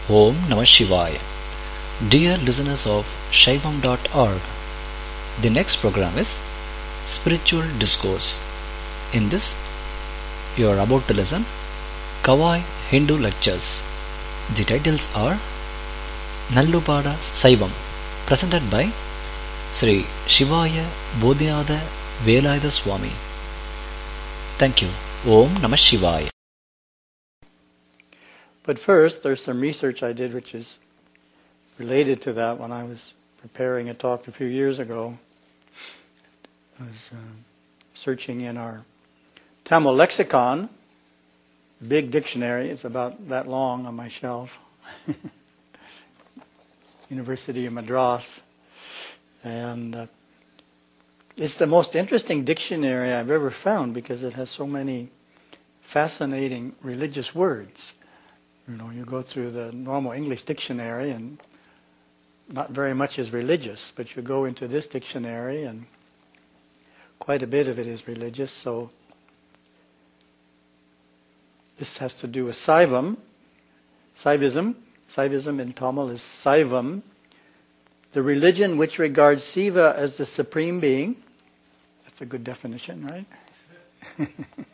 Om Namah Shivaya. Dear listeners of Shaivam.org, the next program is Spiritual Discourse. In this, you are about to listen Kawai Hindu Lectures. The titles are Nallupada Saivam, presented by Sri Shivaya Bodhinada Velayatha Swami. Thank you. Om Namah Shivaya. But first, there's some research I did which is related to that when I was preparing a talk a few years ago. I was searching in our Tamil lexicon, big dictionary. It's about that long on my shelf. University of Madras. And it's the most interesting dictionary I've ever found because it has so many fascinating religious words. You know, you go through the normal English dictionary and not very much is religious, but you go into this dictionary and quite a bit of it is religious. So this has to do with Saivam, Saivism. Saivism in Tamil is Saivam, the religion which regards Shiva as the supreme being. That's a good definition, right?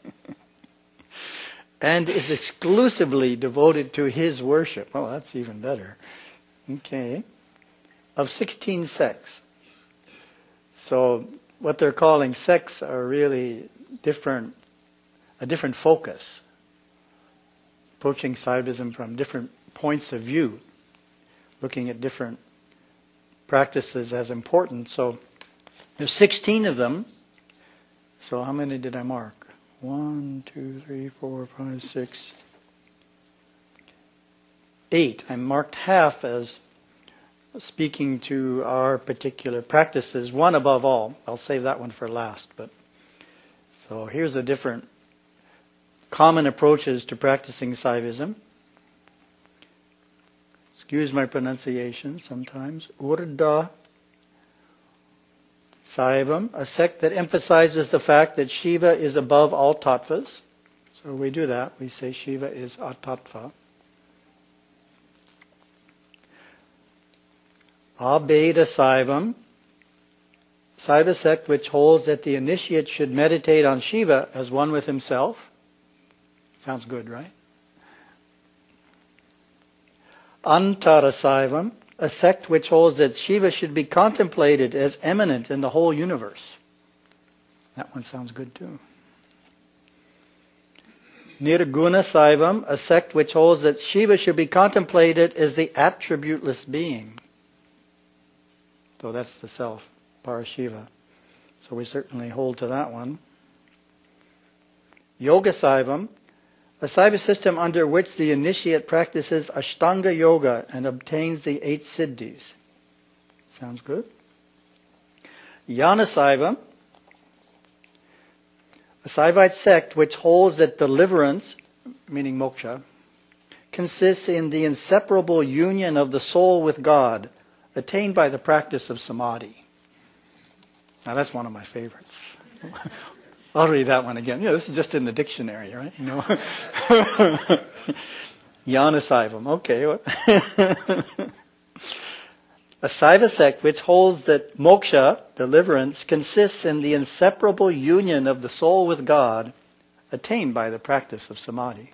And is exclusively devoted to his worship. Oh, that's even better. Okay. Of 16 sects. So what they're calling sects are really a different focus. Approaching Saivism from different points of view. Looking at different practices as important. So there's 16 of them. So how many did I mark? 1, 2, 3, 4, 5, 6, 8. I marked half as speaking to our particular practices, one above all. I'll save that one for last. But so here's the different common approaches to practicing Saivism. Excuse my pronunciation sometimes. Urda Saivam, a sect that emphasizes the fact that Shiva is above all tattvas. So we do that. We say Shiva is a tattva. Abheda Saivam, Saiva sect which holds that the initiate should meditate on Shiva as one with himself. Sounds good, right? Antara Saivam, a sect which holds that Shiva should be contemplated as eminent in the whole universe. That one sounds good too. Nirguna Saivam, a sect which holds that Shiva should be contemplated as the attributeless being. So that's the self, Parashiva. So we certainly hold to that one. Yoga Saivam, a Saiva system under which the initiate practices Ashtanga Yoga and obtains the 8 Siddhis. Sounds good. Jnana Saiva, a Saivite sect which holds that deliverance, meaning moksha, consists in the inseparable union of the soul with God, attained by the practice of samadhi. Now that's one of my favorites. I'll read that one again. This is just in the dictionary, right? Jnana Saivam. Okay. A Saiva sect which holds that moksha, deliverance, consists in the inseparable union of the soul with God, attained by the practice of samadhi.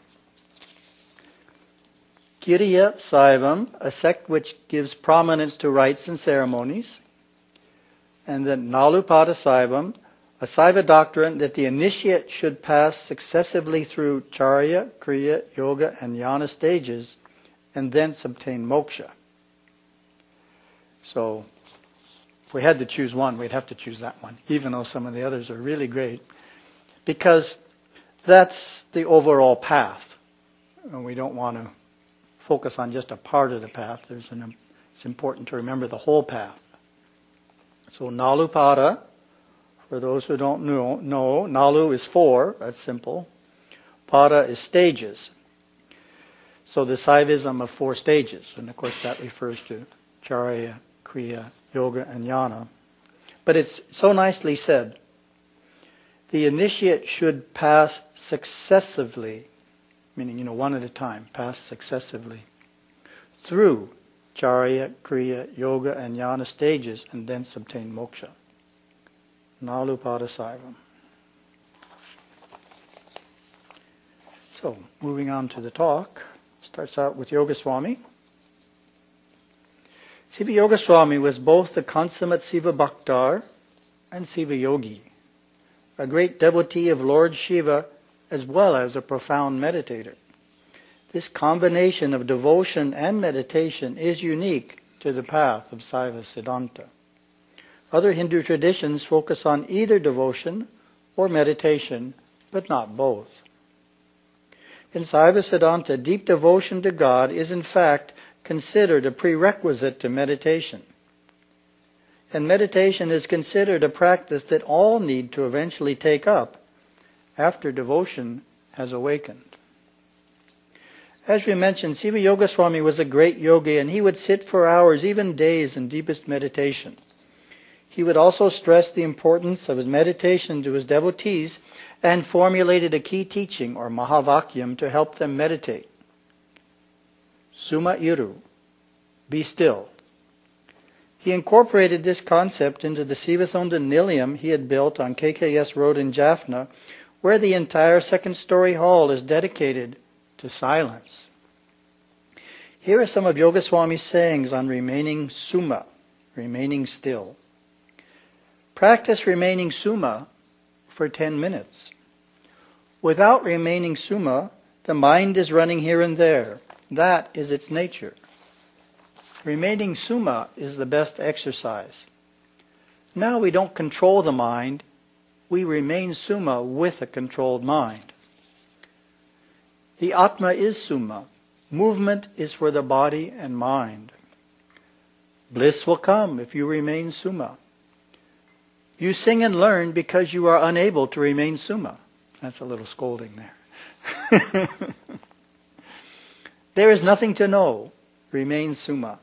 Kiriya Saivam, a sect which gives prominence to rites and ceremonies. And then Nalupada Saivam, a Saiva doctrine that the initiate should pass successively through Charya, Kriya, Yoga, and Jnana stages and thence obtain moksha. So, if we had to choose one, we'd have to choose that one, even though some of the others are really great, because that's the overall path. And we don't want to focus on just a part of the path. It's important to remember the whole path. So, Nalupada, for those who don't know, Nalu is 4, that's simple. Pada is stages. So the Saivism of 4 stages, and of course that refers to Charya, Kriya, Yoga, and Jnana. But it's so nicely said. The initiate should pass successively, meaning, one at a time, pass successively through Charya, Kriya, Yoga, and Jnana stages and thence obtain moksha. Nalupadasaivam. So, moving on to the talk, starts out with Yogaswami. Siva Yogaswami was both the consummate Siva Bhaktar and Siva Yogi, a great devotee of Lord Shiva as well as a profound meditator. This combination of devotion and meditation is unique to the path of Saiva Siddhanta. Other Hindu traditions focus on either devotion or meditation, but not both. In Saiva Siddhanta, deep devotion to God is in fact considered a prerequisite to meditation. And meditation is considered a practice that all need to eventually take up after devotion has awakened. As we mentioned, Siva Yogaswami was a great yogi, and he would sit for hours, even days, in deepest meditation. He would also stress the importance of his meditation to his devotees and formulated a key teaching, or Mahavakyam, to help them meditate. Suma Iru, be still. He incorporated this concept into the Sivathonda Nilayam he had built on KKS Road in Jaffna, where the entire second-story hall is dedicated to silence. Here are some of Yogaswami's sayings on remaining suma, remaining still. Practice remaining suma for 10 minutes. Without remaining suma, the mind is running here and there. That is its nature. Remaining suma is the best exercise. Now we don't control the mind, we remain suma with a controlled mind. The Atma is suma. Movement is for the body and mind. Bliss will come if you remain suma. You sing and learn because you are unable to remain suma. That's a little scolding there. There is nothing to know. Remain suma.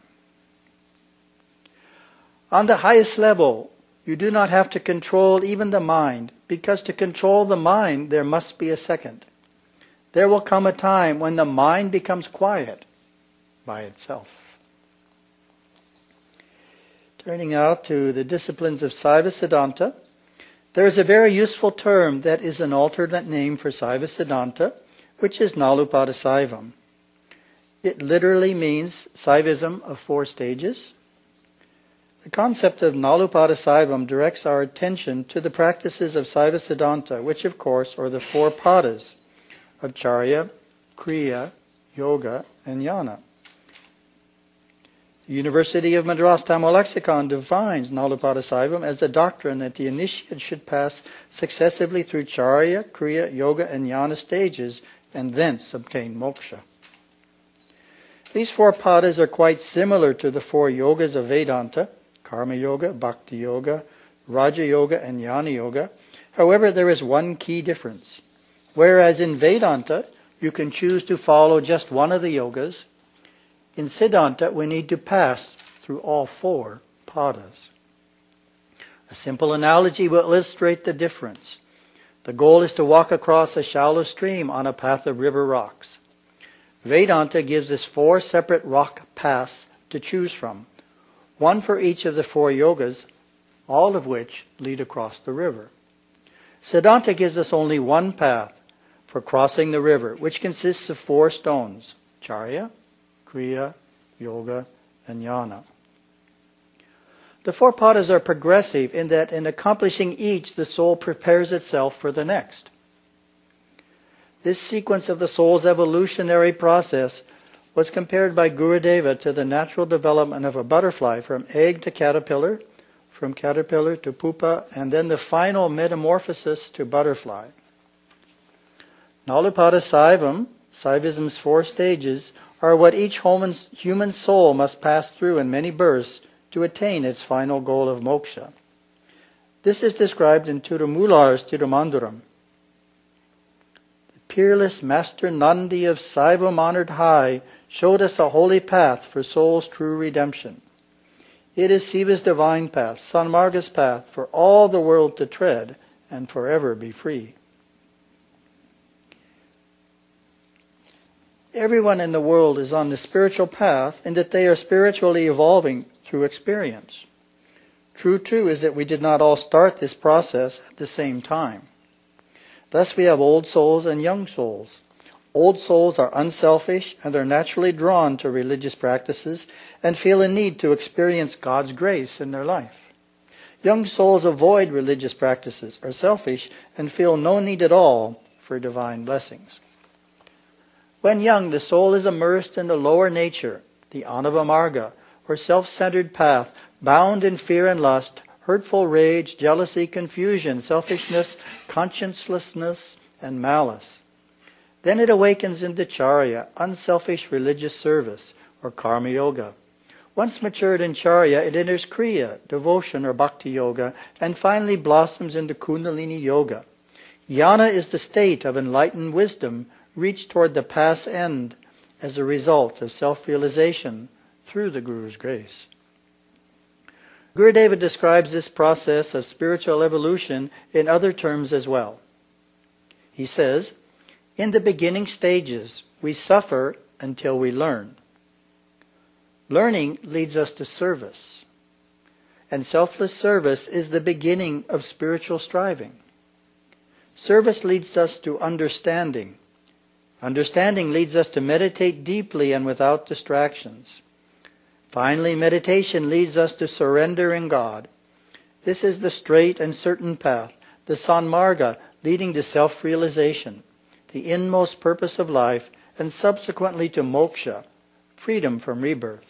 On the highest level, you do not have to control even the mind, because to control the mind, there must be a second. There will come a time when the mind becomes quiet by itself. Turning now to the disciplines of Saiva Siddhanta, there is a very useful term that is an alternate name for Saiva Siddhanta, which is Nalupadasaivam. It literally means Saivism of 4 stages. The concept of Nalupadasaivam directs our attention to the practices of Saiva Siddhanta, which of course are the 4 padas of Charya, Kriya, Yoga, and Jnana. The University of Madras Tamil Lexicon defines Nalupadasaivam as the doctrine that the initiate should pass successively through Charya, Kriya, Yoga, and Jnana stages and thence obtain moksha. These 4 padas are quite similar to the 4 yogas of Vedanta, Karma Yoga, Bhakti Yoga, Raja Yoga, and Jnana Yoga. However, there is one key difference. Whereas in Vedanta, you can choose to follow just one of the yogas, in Siddhanta, we need to pass through all 4 padas. A simple analogy will illustrate the difference. The goal is to walk across a shallow stream on a path of river rocks. Vedanta gives us 4 separate rock paths to choose from, one for each of the 4 yogas, all of which lead across the river. Siddhanta gives us only one path for crossing the river, which consists of 4 stones, Charya, Kriya, Yoga, and Jnana. The 4 padas are progressive in that in accomplishing each, the soul prepares itself for the next. This sequence of the soul's evolutionary process was compared by Gurudeva to the natural development of a butterfly from egg to caterpillar, from caterpillar to pupa, and then the final metamorphosis to butterfly. Nalupadasaivam, Saivism's 4 stages, are what each human soul must pass through in many births to attain its final goal of moksha. This is described in Tirumular's Tirumanduram. The peerless Master Nandi of Saivam honored high showed us a holy path for soul's true redemption. It is Siva's divine path, Sanmarga's path, for all the world to tread and forever be free. everyone in the world is on the spiritual path and that they are spiritually evolving through experience. True, too, is that we did not all start this process at the same time. Thus we have old souls and young souls. Old souls are unselfish and are naturally drawn to religious practices and feel a need to experience God's grace in their life. Young souls avoid religious practices, are selfish, and feel no need at all for divine blessings. When young, the soul is immersed in the lower nature, the anava marga, or self-centered path, bound in fear and lust, hurtful rage, jealousy, confusion, selfishness, consciencelessness, and malice. Then it awakens into charya, unselfish religious service, or karma yoga. Once matured in charya, it enters kriya, devotion or bhakti yoga, and finally blossoms into kundalini yoga. Jnana is the state of enlightened wisdom reached toward the path's end as a result of self-realization through the Guru's grace. Gurudeva describes this process of spiritual evolution in other terms as well. He says, in the beginning stages, we suffer until we learn. Learning leads us to service, and selfless service is the beginning of spiritual striving. Service leads us to understanding. Understanding leads us to meditate deeply and without distractions. Finally, meditation leads us to surrender in God. This is the straight and certain path, the Sanmarga leading to self-realization, the inmost purpose of life, and subsequently to moksha, freedom from rebirth.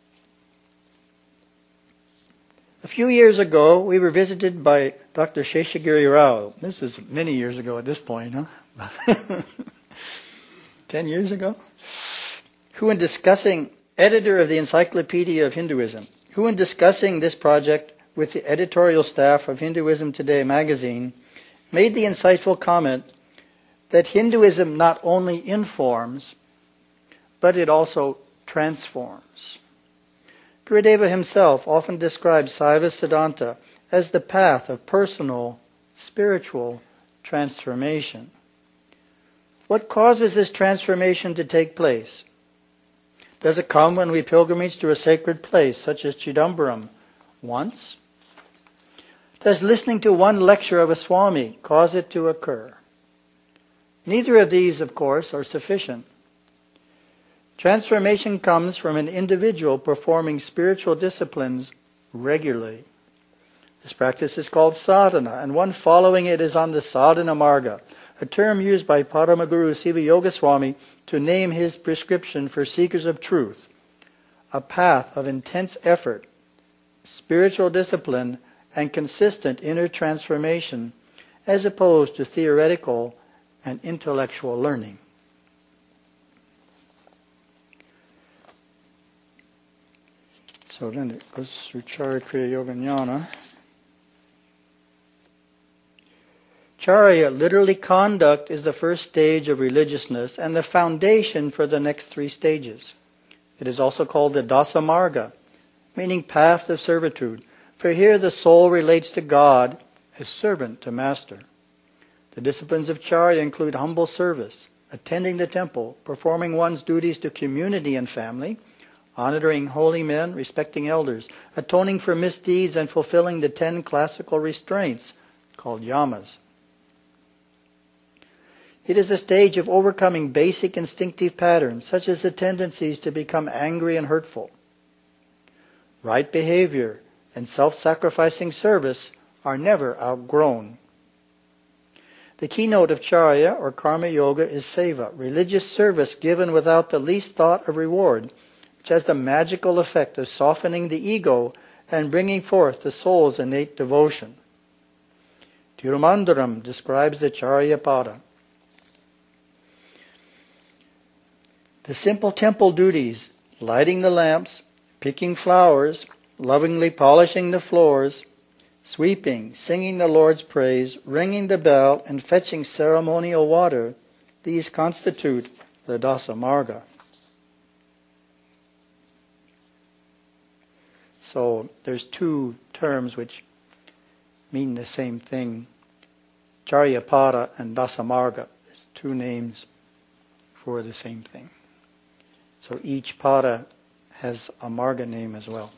A few years ago, we were visited by Dr. Sheshagiri Rao. This is many years ago at this point, huh? 10 years ago? Who in discussing, editor of the Encyclopedia of Hinduism, who in discussing this project with the editorial staff of Hinduism Today magazine, made the insightful comment that Hinduism not only informs, but it also transforms. Gurudeva himself often describes Saiva Siddhanta as the path of personal, spiritual transformation. What causes this transformation to take place? Does it come when we pilgrimage to a sacred place, such as Chidambaram, once? Does listening to one lecture of a Swami cause it to occur? Neither of these, of course, are sufficient. Transformation comes from an individual performing spiritual disciplines regularly. This practice is called sadhana, and one following it is on the sadhana marga, a term used by Paramaguru Siva Yoga Swami to name his prescription for seekers of truth, a path of intense effort, spiritual discipline, and consistent inner transformation, as opposed to theoretical and intellectual learning. So then it goes through Charya, Kriya, Yoga, Jnana. Charya, literally conduct, is the first stage of religiousness and the foundation for the next 3 stages. It is also called the Dasa Marga, meaning path of servitude, for here the soul relates to God as servant to master. The disciplines of Charya include humble service, attending the temple, performing one's duties to community and family, honoring holy men, respecting elders, atoning for misdeeds, and fulfilling the 10 classical restraints called yamas. It is a stage of overcoming basic instinctive patterns, such as the tendencies to become angry and hurtful. Right behavior and self-sacrificing service are never outgrown. The keynote of Charya, or Karma Yoga, is seva, religious service given without the least thought of reward, which has the magical effect of softening the ego and bringing forth the soul's innate devotion. Tirumandaram describes the Charya Pada. The simple temple duties, lighting the lamps, picking flowers, lovingly polishing the floors, sweeping, singing the Lord's praise, ringing the bell, and fetching ceremonial water, these constitute the Dasa Marga. So there's 2 terms which mean the same thing. Charyapada and Dasa Marga. There's 2 names for the same thing. So each pada has a marga name as well.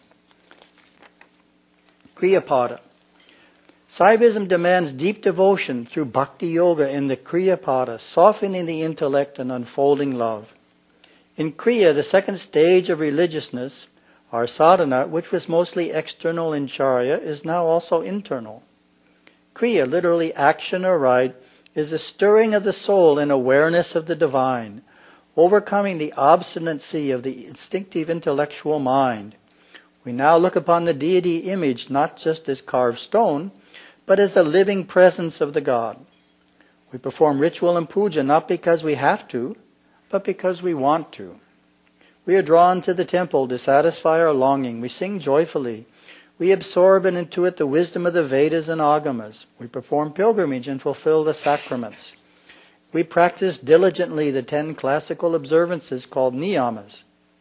Kriya Pada. Saivism demands deep devotion through bhakti yoga in the Kriya Pada, softening the intellect and unfolding love. In Kriya, the second stage of religiousness, our sadhana, which was mostly external in Charya, is now also internal. Kriya, literally action or rite, is a stirring of the soul in awareness of the divine, overcoming the obstinacy of the instinctive intellectual mind. We now look upon the deity image not just as carved stone, but as the living presence of the God. We perform ritual and puja not because we have to, but because we want to. We are drawn to the temple to satisfy our longing. We sing joyfully. We absorb and intuit the wisdom of the Vedas and Agamas. We perform pilgrimage and fulfill the sacraments. We practice diligently the 10 classical observances called niyamas.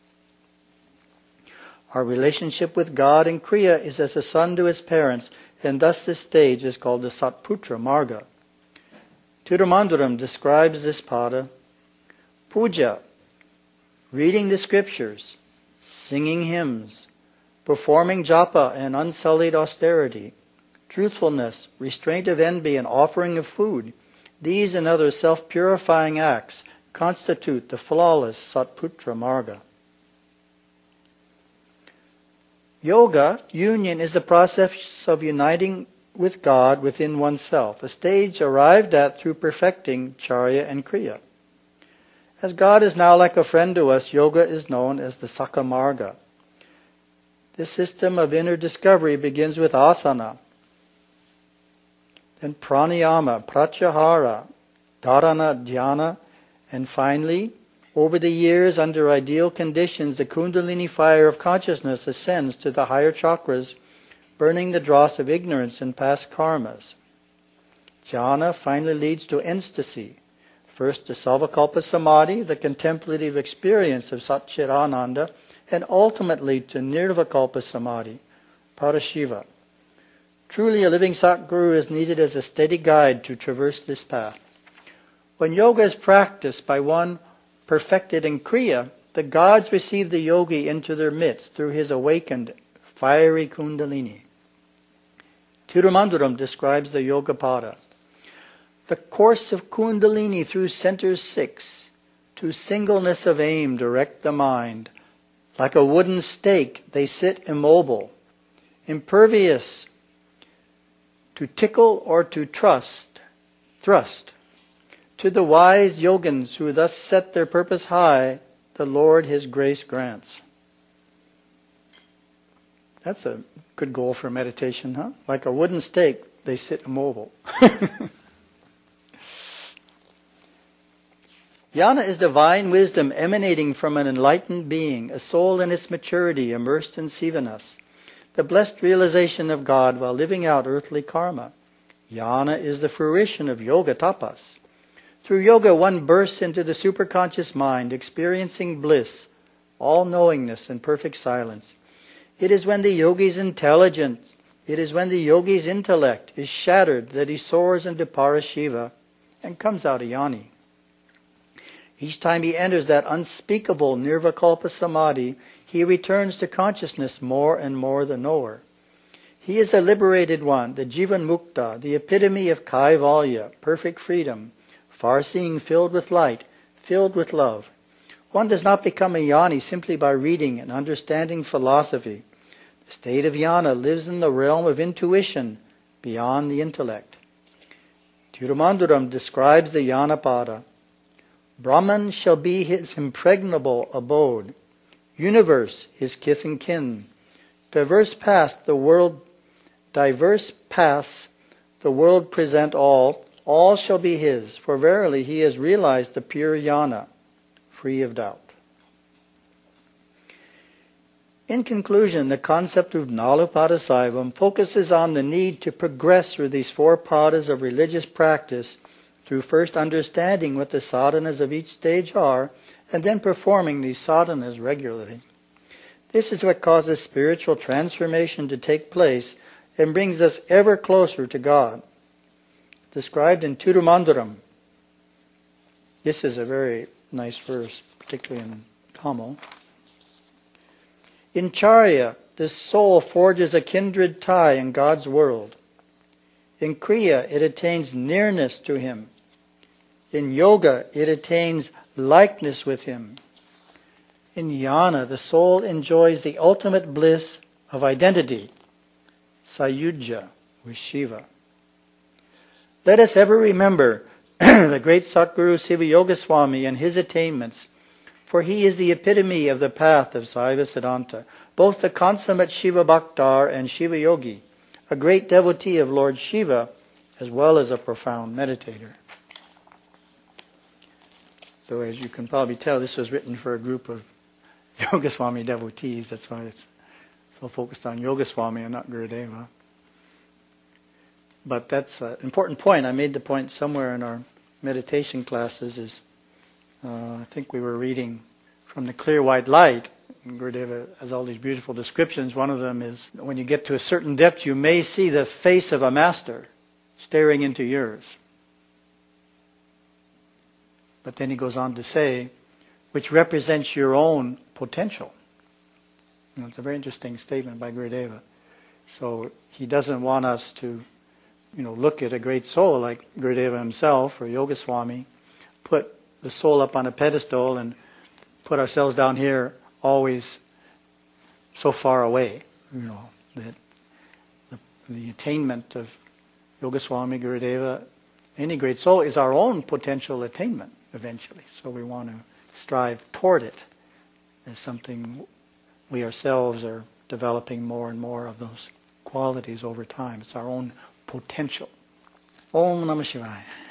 Our relationship with God in Kriya is as a son to his parents, and thus this stage is called the Satputra Marga. Tirumandaram describes this pada: puja, reading the scriptures, singing hymns, performing japa and unsullied austerity, truthfulness, restraint of envy, and offering of food. These and other self-purifying acts constitute the flawless Satputra Marga. Yoga, union, is the process of uniting with God within oneself, a stage arrived at through perfecting Charya and Kriya. As God is now like a friend to us, yoga is known as the Sakha Marga. This system of inner discovery begins with asana, then pranayama, pratyahara, dharana, dhyana, and finally, over the years, under ideal conditions, the Kundalini fire of consciousness ascends to the higher chakras, burning the dross of ignorance and past karmas. Jhana finally leads to ecstasy, first to Savakalpa Samadhi, the contemplative experience of Satchidananda, and ultimately to Nirvikalpa Samadhi, Parashiva. Truly, a living Satguru is needed as a steady guide to traverse this path. When yoga is practiced by one perfected in Kriya, the gods receive the yogi into their midst through his awakened fiery Kundalini. Tirumandaram describes the Yoga Pada. The course of Kundalini through centers 6, to singleness of aim direct the mind. Like a wooden stake, they sit immobile, impervious to tickle or to thrust. To the wise yogins who thus set their purpose high, the Lord his grace grants. That's a good goal for meditation, huh? Like a wooden stake, they sit immobile. Jnana is divine wisdom emanating from an enlightened being, a soul in its maturity immersed in Sivanas, the blessed realization of God while living out earthly karma. Jnana is the fruition of yoga tapas. Through yoga, one bursts into the superconscious mind, experiencing bliss, all-knowingness, and perfect silence. It is when the yogi's intellect is shattered that he soars into Parashiva and comes out a Jnani. Each time he enters that unspeakable Nirvikalpa Samadhi, he returns to consciousness more and more the knower. He is the liberated one, the Jivan Mukta, the epitome of Kaivalya, perfect freedom, far-seeing, filled with light, filled with love. One does not become a Jnani simply by reading and understanding philosophy. The state of Jnana lives in the realm of intuition, beyond the intellect. Tirumandaram describes the Jnana Pada. Brahman shall be his impregnable abode, universe his kith and kin. Diverse paths the world present all shall be his, for verily he has realized the pure jnana, free of doubt. In conclusion, the concept of Nalupada Saivam focuses on the need to progress through these 4 padas of religious practice through first understanding what the sadhanas of each stage are, and then performing these sadhanas regularly. This is what causes spiritual transformation to take place and brings us ever closer to God. Described in Tirumandaram. This is a very nice verse, particularly in Tamil. In Charya, the soul forges a kindred tie in God's world. In Kriya, it attains nearness to Him. In Yoga, it attains likeness with Him. In Jnana, the soul enjoys the ultimate bliss of identity, Sayujya, with Shiva. Let us ever remember the great Satguru Siva Yoga Swami and his attainments, for he is the epitome of the path of Saiva Siddhanta, both the consummate Shiva Bhaktar and Shiva Yogi, a great devotee of Lord Shiva, as well as a profound meditator. So as you can probably tell, this was written for a group of Yoga Swami devotees. That's why it's so focused on Yoga Swami and not Gurudeva. But that's an important point. I made the point somewhere in our meditation classes is, I think we were reading from the Clear White Light. Gurudeva has all these beautiful descriptions. One of them is, when you get to a certain depth, you may see the face of a master staring into yours. But then he goes on to say, which represents your own potential. It's a very interesting statement by Gurudeva. So he doesn't want us to, look at a great soul like Gurudeva himself or Yoga Swami, put the soul up on a pedestal and put ourselves down here always so far away. That the attainment of Yoga Swami, Gurudeva, any great soul is our own potential attainment eventually. So we want to strive toward it as something we ourselves are developing more and more of those qualities over time. It's our own potential. Om Namah Shivaya.